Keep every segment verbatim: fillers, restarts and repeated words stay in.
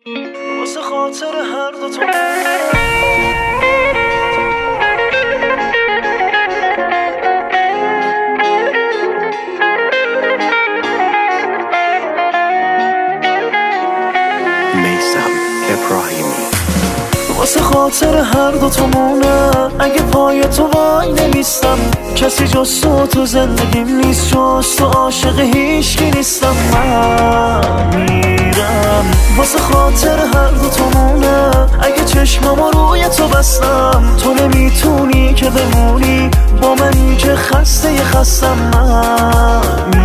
واسه خاطر هر دو تو میثم ابراهیمی. واسه خاطر هر دو تو مونه، اگه پای تو وای نمیستم، کسی جز تو تو زندگیم نیست، جز تو عاشق هیچکی نیستم. من میرم واسه خاطر هر دو تو مونه، اگه چشمامو روی تو بستم، تو نمیتونی که بمونی با منی که خسته ی خستم. من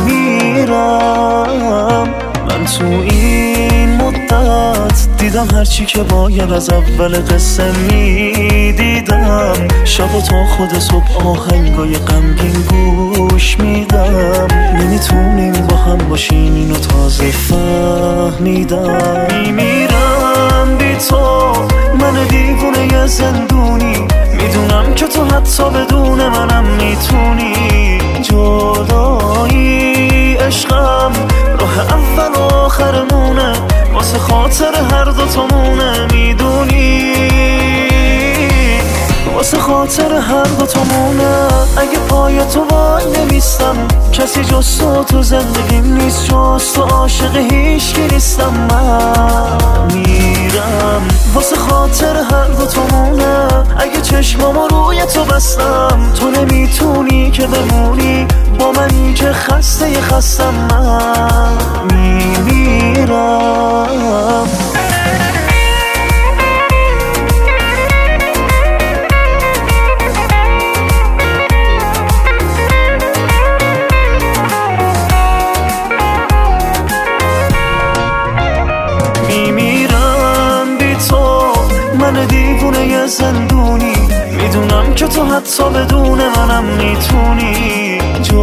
میمیرم. من تو این مدت دیدم هرچی که باید از اول قصه میدیدم، شب و تا خود صبح آهنگای غمگین گوش میدم. نمیتونیم با هم باشیم اینو تازه فهمیدم. میمیرم بی تو، من دیوونه ی زندونی، میدونم که تو حتی بدون منم میتونی. جدایی عشقم راه اول و آخرمونه، واسه خاطر هر دو تامونه، میدونی. واسه خاطر هر دو تامونه، اگه پای تو وای نمیستم، کسی جز تو تو زندگیم نیست، جز تو عاشق هیچکی نیستم. من میرم واسه خاطر هر دو تامونه، اگه چشمامو روی تو بستم، تو نمیتونی که بمونی با منی که خسته ی خستم. من میمیرم. میمیرم بی تو، من دیوونه ی زندونی، میدونم که تو حتی بدون منم میتونی.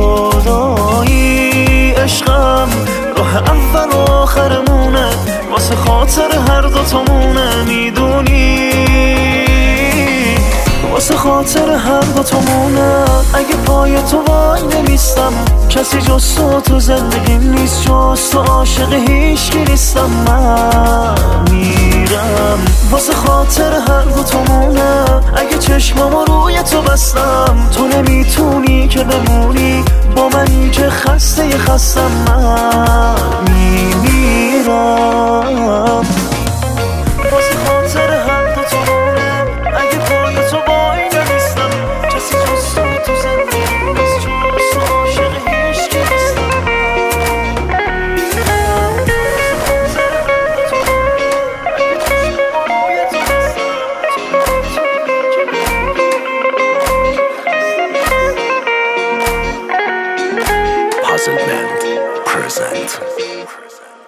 جدایی عشقم راه اول و آخرمونه، واسه خاطر هر دو تامونه، میدونی. واسه خاطر هر دو تامونه، اگه پای تو وای نمیستم، کسی جز تو تو زندگیم نیست، جز تو عاشق هیچکی نیستم. من میرم واسه خاطر هر دو تامونه، اگه چشمامو روی تو بستم، تو نمیتونی که بمونی با منی که خسته ی خستم. من میمیرم واسه خاطر هر دو تامونه، اگه پای تو وای نمیستم، کسی جز تو تو زندگیم نیست، جز تو عاشق هیچکی نیستم. Puzzle Band present.